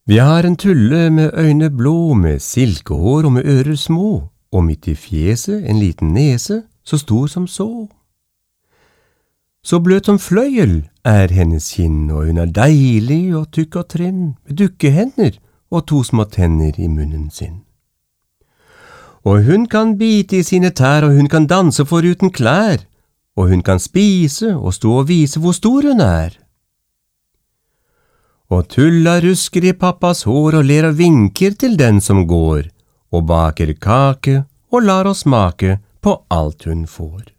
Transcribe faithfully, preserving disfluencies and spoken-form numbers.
Vi har en tulle med øyne blå, med silkehår og med ører små, og midt i fjeset en liten nese, så stor som så. Så bløt som fløyel er hennes kinn, og hun er deilig og tykk og trinn, med dukkehender og to små tenner i munnen sin. Og hun kan bite i sine tær, og hun kan danse foruten klær, og hun kan spise og stå og vise hvor stor hun er. Og tulla rusker i pappas hår og ler og vinker til den som går, og baker kake og lar oss smake på alt hun får.